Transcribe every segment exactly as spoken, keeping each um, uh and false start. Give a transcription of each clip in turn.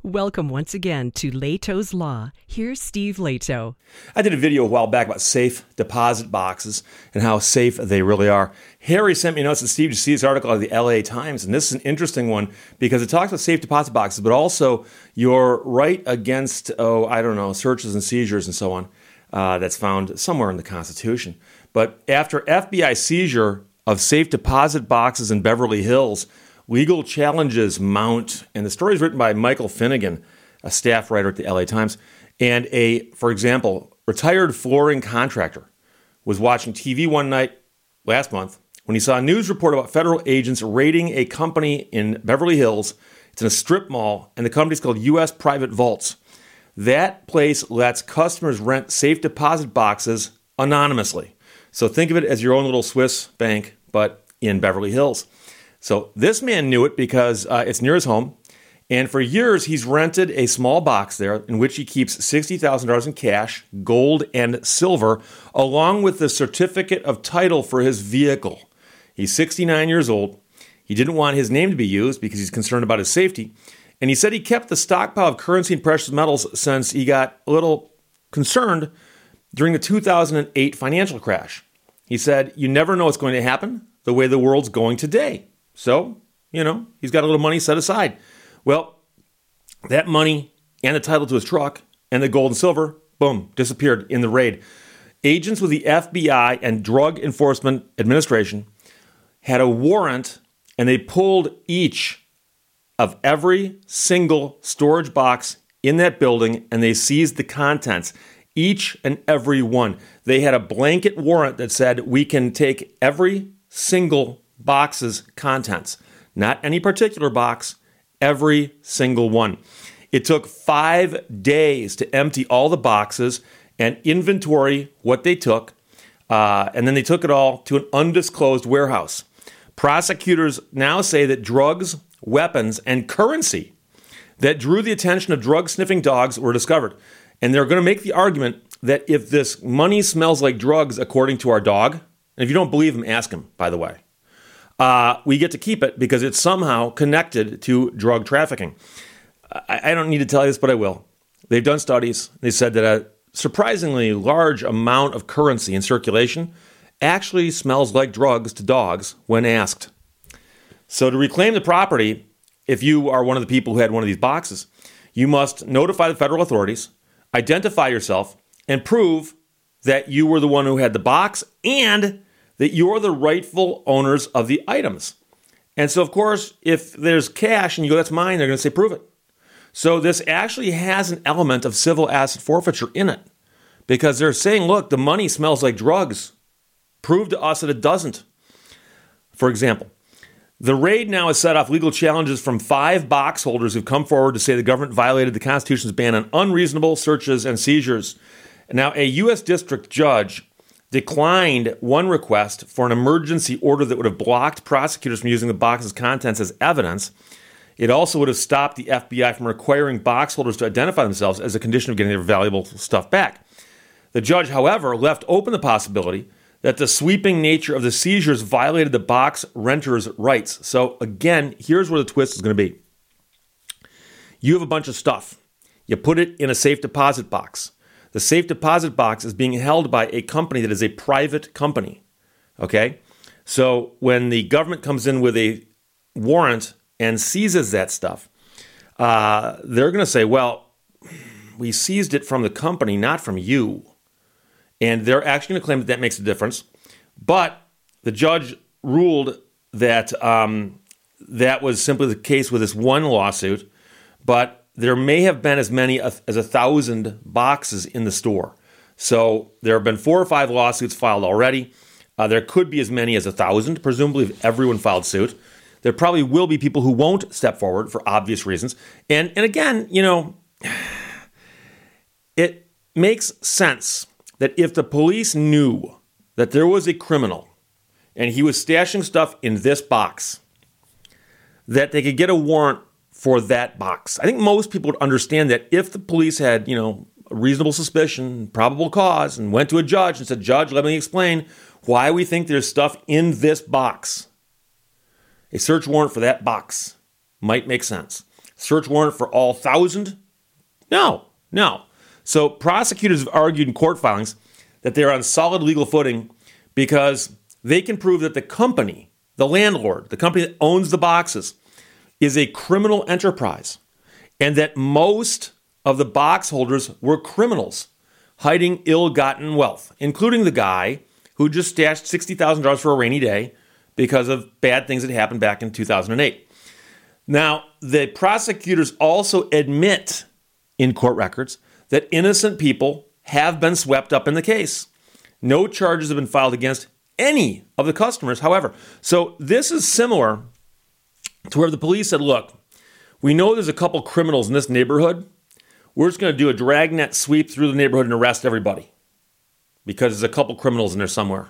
Welcome once again to Leto's Law. Here's Steve Leto. I did a video a while back about safe deposit boxes and how safe they really are. Harry sent me notes, and Steve, you see this article out of the L A Times, and this is an interesting one because it talks about safe deposit boxes, but also your right against, oh, I don't know, searches and seizures and so on. Uh, that's found somewhere in the Constitution. But after F B I seizure of safe deposit boxes in Beverly Hills, legal challenges mount, and the story is written by Michael Finnegan, a staff writer at the L A Times. And a, for example, retired flooring contractor was watching T V one night last month when he saw a news report about federal agents raiding a company in Beverly Hills. It's in a strip mall, and the company's called U S Private Vaults. That place lets customers rent safe deposit boxes anonymously. So think of it as your own little Swiss bank, but in Beverly Hills. So this man knew it because uh, it's near his home, and for years he's rented a small box there in which he keeps sixty thousand dollars in cash, gold, and silver, along with the certificate of title for his vehicle. He's sixty-nine years old. He didn't want his name to be used because he's concerned about his safety, and he said he kept the stockpile of currency and precious metals since he got a little concerned during the two thousand eight financial crash. He said, "You never know what's going to happen the way the world's going today." So, you know, he's got a little money set aside. Well, that money and the title to his truck and the gold and silver, boom, disappeared in the raid. Agents with the F B I and Drug Enforcement Administration had a warrant, and they pulled each of every single storage box in that building, and they seized the contents, each and every one. They had a blanket warrant that said, we can take every single box's contents, not any particular box, every single one. It took five days to empty all the boxes and inventory what they took, uh, and then they took it all to an undisclosed warehouse. Prosecutors now say that drugs, weapons, and currency that drew the attention of drug-sniffing dogs were discovered. And they're going to make the argument that if this money smells like drugs, according to our dog, and if you don't believe him, ask him, by the way, Uh, we get to keep it because it's somehow connected to drug trafficking. I, I don't need to tell you this, but I will. They've done studies. They said that a surprisingly large amount of currency in circulation actually smells like drugs to dogs when asked. So to reclaim the property, if you are one of the people who had one of these boxes, you must notify the federal authorities, identify yourself, and prove that you were the one who had the box and that you're the rightful owners of the items. And so, of course, if there's cash and you go, that's mine, they're going to say, prove it. So this actually has an element of civil asset forfeiture in it because they're saying, look, the money smells like drugs. Prove to us that it doesn't. For example, the raid now has set off legal challenges from five box holders who've come forward to say the government violated the Constitution's ban on unreasonable searches and seizures. Now, a U S district judge declined one request for an emergency order that would have blocked prosecutors from using the box's contents as evidence. It also would have stopped the F B I from requiring box holders to identify themselves as a condition of getting their valuable stuff back. The judge, however, left open the possibility that the sweeping nature of the seizures violated the box renter's rights. So again, here's where the twist is going to be. You have a bunch of stuff. You put it in a safe deposit box. The safe deposit box is being held by a company that is a private company, okay? So when the government comes in with a warrant and seizes that stuff, uh, they're going to say, well, we seized it from the company, not from you. And they're actually going to claim that that makes a difference. But the judge ruled that um, that was simply the case with this one lawsuit, but there may have been as many as a thousand boxes in the store. So there have been four or five lawsuits filed already. Uh, there could be as many as a thousand, presumably if everyone filed suit. There probably will be people who won't step forward for obvious reasons. And, and again, you know, it makes sense that if the police knew that there was a criminal and he was stashing stuff in this box, that they could get a warrant for that box. I think most people would understand that if the police had, you know, a reasonable suspicion, probable cause, and went to a judge and said, Judge, let me explain why we think there's stuff in this box. A search warrant for that box might make sense. search warrant for all thousand? No, no. So prosecutors have argued in court filings that they're on solid legal footing because they can prove that the company, the landlord, the company that owns the boxes, is a criminal enterprise, and that most of the box holders were criminals hiding ill-gotten wealth, including the guy who just stashed sixty thousand dollars for a rainy day because of bad things that happened back in two thousand eight. Now, the prosecutors also admit in court records that innocent people have been swept up in the case. No charges have been filed against any of the customers, however. So this is similar to where the police said, look, we know there's a couple criminals in this neighborhood. We're just going to do a dragnet sweep through the neighborhood and arrest everybody because there's a couple criminals in there somewhere.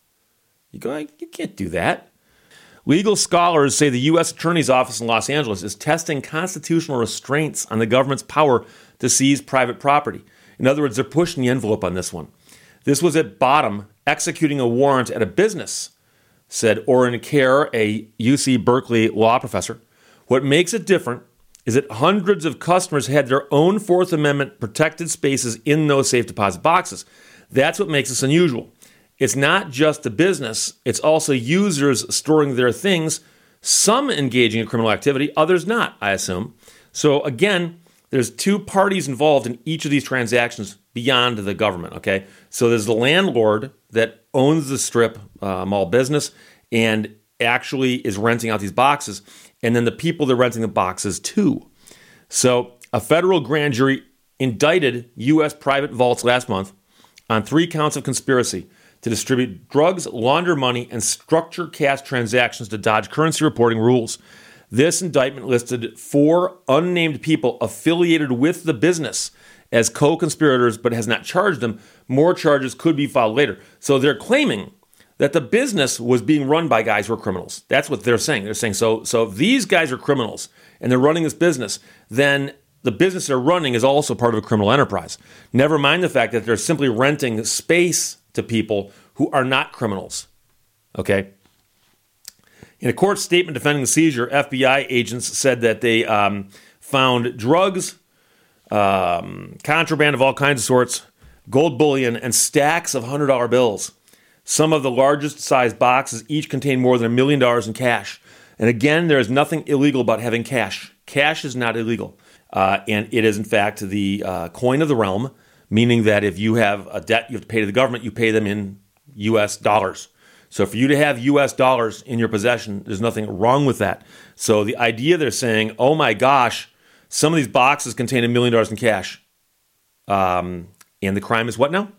You go, you can't do that. Legal scholars say the U S Attorney's Office in Los Angeles is testing constitutional restraints on the government's power to seize private property. In other words, they're pushing the envelope on this one. This was at bottom executing a warrant at a business, said Oren Kerr, a U C Berkeley law professor. What makes it different is that hundreds of customers had their own Fourth Amendment protected spaces in those safe deposit boxes. That's what makes this unusual. It's not just the business, it's also users storing their things, some engaging in criminal activity, others not, I assume. So again, there's two parties involved in each of these transactions beyond the government, okay? So there's the landlord that owns the strip uh, mall business and actually is renting out these boxes, and then the people they're renting the boxes to. So a federal grand jury indicted U S private vaults last month on three counts of conspiracy to distribute drugs, launder money, and structure cash transactions to dodge currency reporting rules. This indictment listed four unnamed people affiliated with the business as co-conspirators, but has not charged them. More charges could be filed later. So they're claiming that the business was being run by guys who are criminals. That's what they're saying. They're saying, so, so if these guys are criminals and they're running this business, then the business they're running is also part of a criminal enterprise. Never mind the fact that they're simply renting space to people who are not criminals. Okay? In a court statement defending the seizure, F B I agents said that they um, found drugs, um, contraband of all kinds of sorts, gold bullion, and stacks of one hundred dollar bills. Some of the largest sized boxes each contain more than a million dollars in cash. And again, there is nothing illegal about having cash. Cash is not illegal. Uh, and it is, in fact, the uh, coin of the realm, meaning that if you have a debt you have to pay to the government, you pay them in U S dollars. So for you to have U S dollars in your possession, there's nothing wrong with that. So the idea they're saying, oh my gosh, some of these boxes contain a million dollars in cash. Um, and the crime is what now?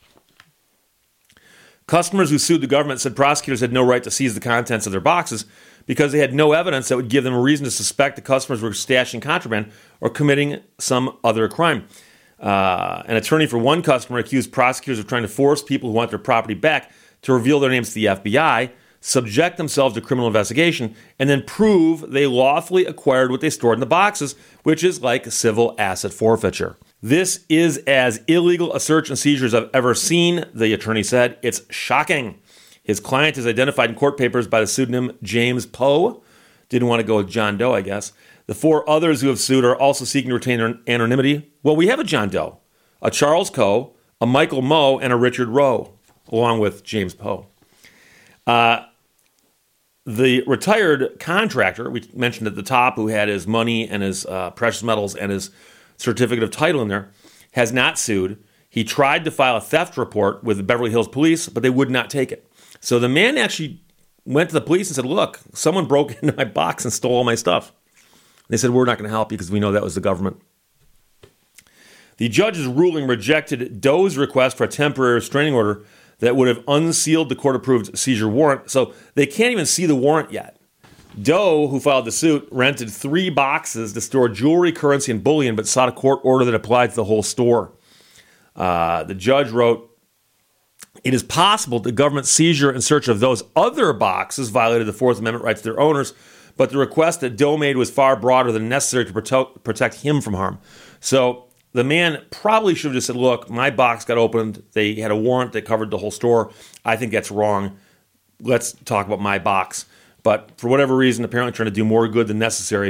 Customers who sued the government said prosecutors had no right to seize the contents of their boxes because they had no evidence that would give them a reason to suspect the customers were stashing contraband or committing some other crime. Uh, an attorney for one customer accused prosecutors of trying to force people who want their property back to reveal their names to the F B I, subject themselves to criminal investigation, and then prove they lawfully acquired what they stored in the boxes, which is like civil asset forfeiture. This is as illegal a search and seizure as I've ever seen, the attorney said. It's shocking. His client is identified in court papers by the pseudonym James Poe. Didn't want to go with John Doe, I guess. The four others who have sued are also seeking to retain their anonymity. Well, we have a John Doe, a Charles Coe, a Michael Moe, and a Richard Rowe, along with James Poe. Uh, the retired contractor, we mentioned at the top, who had his money and his uh, precious metals and his certificate of title in there, has not sued. He tried to file a theft report with the Beverly Hills Police, but they would not take it. So the man actually went to the police and said, look, someone broke into my box and stole all my stuff. They said, we're not going to help you because we know that was the government. The judge's ruling rejected Doe's request for a temporary restraining order that would have unsealed the court-approved seizure warrant. So they can't even see the warrant yet. Doe, who filed the suit, rented three boxes to store jewelry, currency, and bullion, but sought a court order that applied to the whole store. Uh, the judge wrote, it is possible the government's seizure and search of those other boxes violated the Fourth Amendment rights of their owners, but the request that Doe made was far broader than necessary to protect, protect him from harm. So the man probably should have just said, look, my box got opened. They had a warrant that covered the whole store. I think that's wrong. Let's talk about my box. But for whatever reason, apparently trying to do more good than necessary,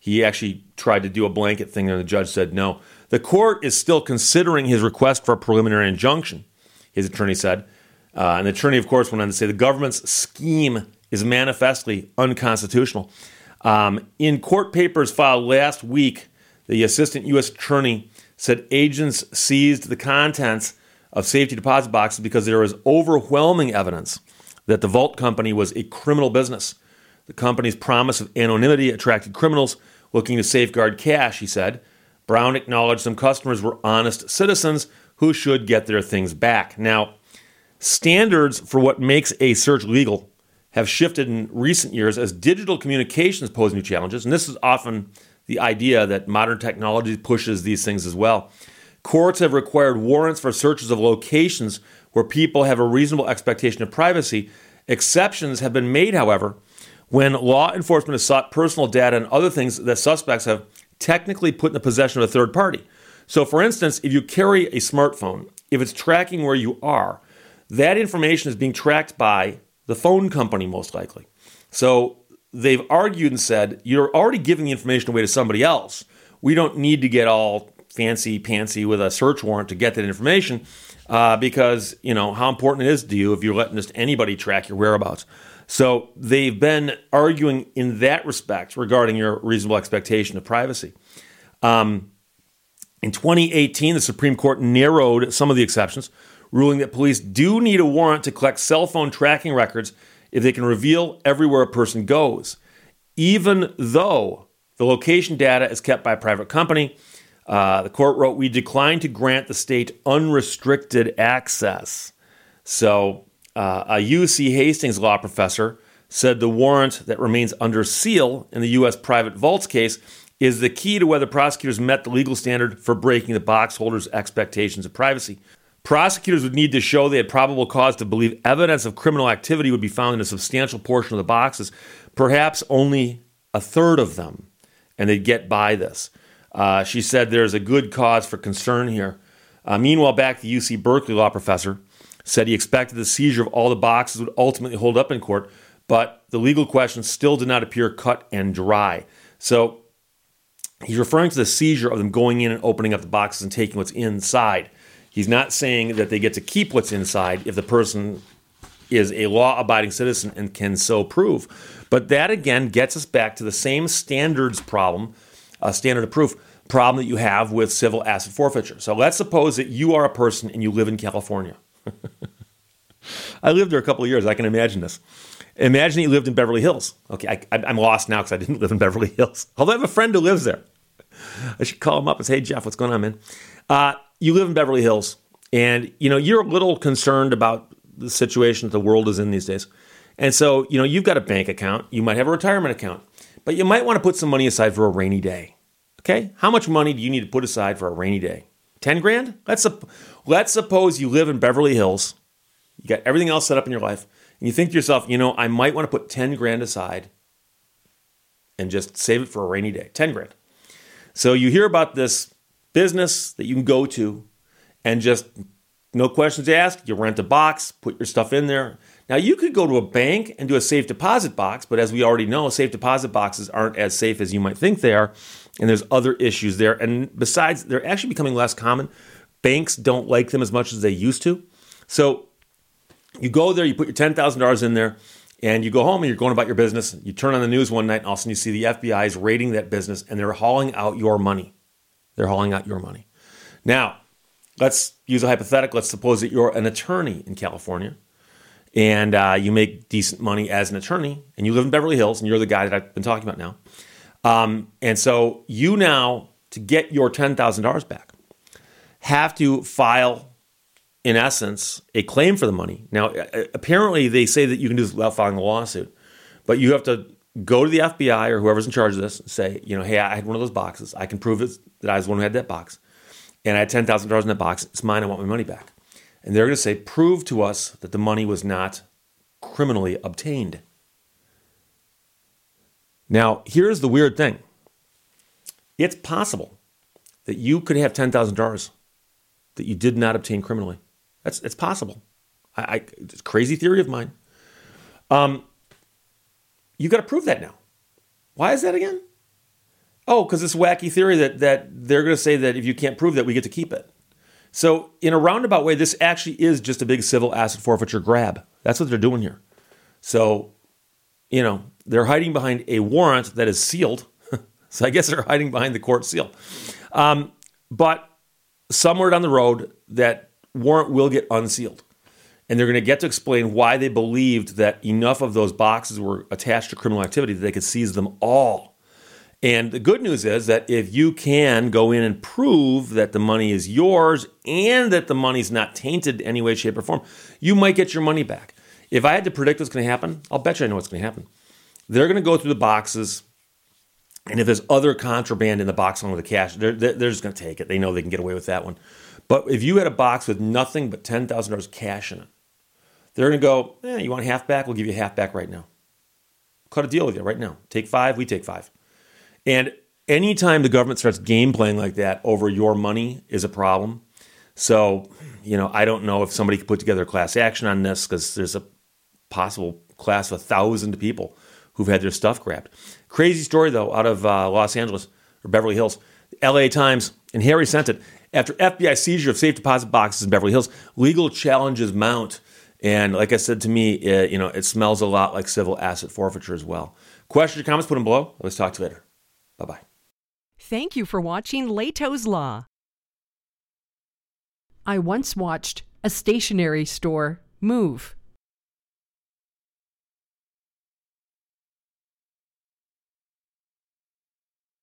He actually tried to do a blanket thing, and the judge said no. The court is still considering his request for a preliminary injunction, his attorney said. Uh, and the attorney, of course, went on to say the government's scheme is manifestly unconstitutional. Um, in court papers filed last week, the assistant U S attorney said agents seized the contents of safety deposit boxes because there was overwhelming evidence that the vault company was a criminal business. The company's promise of anonymity attracted criminals looking to safeguard cash, he said. Brown acknowledged some customers were honest citizens who should get their things back. Now, standards for what makes a search legal have shifted in recent years as digital communications pose new challenges, and this is often the idea that modern technology pushes these things as well. Courts have required warrants for searches of locations where people have a reasonable expectation of privacy. Exceptions have been made, however, when law enforcement has sought personal data and other things that suspects have technically put in the possession of a third party. So, for instance, if you carry a smartphone, if it's tracking where you are, that information is being tracked by the phone company, most likely. So they've argued and said, you're already giving the information away to somebody else. We don't need to get all fancy-pantsy with a search warrant to get that information uh, because, you know, how important it is to you if you're letting just anybody track your whereabouts. So they've been arguing in that respect regarding your reasonable expectation of privacy. Um, in twenty eighteen, the Supreme Court narrowed some of the exceptions, ruling that police do need a warrant to collect cell phone tracking records if they can reveal everywhere a person goes, even though the location data is kept by a private company. Uh, the court wrote, we decline to grant the state unrestricted access. So uh, a U C Hastings law professor said the warrant that remains under seal in the U S private vaults case is the key to whether prosecutors met the legal standard for breaking the box holder's expectations of privacy. Prosecutors would need to show they had probable cause to believe evidence of criminal activity would be found in a substantial portion of the boxes, perhaps only a third of them, and they'd get by this. Uh, she said there's a good cause for concern here. Uh, meanwhile, back the U C Berkeley law professor said he expected the seizure of all the boxes would ultimately hold up in court, but the legal questions still did not appear cut and dry. So he's referring to the seizure of them going in and opening up the boxes and taking what's inside. He's not saying that they get to keep what's inside if the person is a law-abiding citizen and can so prove. But that, again, gets us back to the same standards problem, uh, standard of proof problem that you have with civil asset forfeiture. So let's suppose that you are a person and you live in California. I lived there a couple of years. I can imagine this. Imagine that you lived in Beverly Hills. Okay, I, I'm lost now because I didn't live in Beverly Hills. Although I have a friend who lives there. I should call him up and say, hey, Jeff, what's going on, man? Uh, you live in Beverly Hills, and, you know, you're a little concerned about the situation that the world is in these days. And so, you know, you've got a bank account. You might have a retirement account. But you might want to put some money aside for a rainy day. Okay? How much money do you need to put aside for a rainy day? Ten grand? Let's, let's suppose you live in Beverly Hills. You got everything else set up in your life. And you think to yourself, you know, I might want to put ten grand aside and just save it for a rainy day. ten grand. So you hear about this business that you can go to and just, no questions asked, you rent a box, put your stuff in there. Now, you could go to a bank and do a safe deposit box, but as we already know, safe deposit boxes aren't as safe as you might think they are, and there's other issues there. And besides, they're actually becoming less common. Banks don't like them as much as they used to. So you go there, you put your ten thousand dollars in there, and you go home and you're going about your business. You turn on the news one night, and all of a sudden you see the F B I is raiding that business, and they're hauling out your money. They're hauling out your money. Now, let's use a hypothetical. Let's suppose that you're an attorney in California, and uh, you make decent money as an attorney, and you live in Beverly Hills, and you're the guy that I've been talking about now. Um, and so you now, to get your ten thousand dollars back, have to file, in essence, a claim for the money. Now, apparently they say that you can do this without filing a lawsuit, but you have to go to the F B I or whoever's in charge of this and say, you know, hey, I had one of those boxes. I can prove it, that I was the one who had that box. And I had ten thousand dollars in that box. It's mine. I want my money back. And they're going to say, prove to us that the money was not criminally obtained. Now, here's the weird thing. It's possible that you could have ten thousand dollars that you did not obtain criminally. That's it's possible. I, I, it's a crazy theory of mine. Um, you got to prove that now. Why is that again? Oh, because this wacky theory that that they're going to say that if you can't prove that, we get to keep it. So in a roundabout way, this actually is just a big civil asset forfeiture grab. That's what they're doing here. So, you know, they're hiding behind a warrant that is sealed. So I guess they're hiding behind the court seal. Um, but somewhere down the road, that warrant will get unsealed. And they're going to get to explain why they believed that enough of those boxes were attached to criminal activity that they could seize them all. And the good news is that if you can go in and prove that the money is yours and that the money's not tainted in any way, shape, or form, you might get your money back. If I had to predict what's going to happen, I'll bet you I know what's going to happen. They're going to go through the boxes, and if there's other contraband in the box along with the cash, they're, they're just going to take it. They know they can get away with that one. But if you had a box with nothing but ten thousand dollars cash in it, they're going to go, eh, you want half back? We'll give you half back right now. Cut a deal with you right now. Take five, we take five. And anytime the government starts game playing like that over your money is a problem. So, you know, I don't know if somebody could put together a class action on this because there's a possible class of a thousand people who've had their stuff grabbed. Crazy story, though, out of uh, Los Angeles or Beverly Hills. L A Times, and Harry sent it. After F B I seizure of safe deposit boxes in Beverly Hills, legal challenges mount. And like I said, to me, it, you know, it smells a lot like civil asset forfeiture as well. Questions or comments, put them below. Let's talk to you later. Bye-bye. Thank you for watching Leto's Law. I once watched a stationery store move.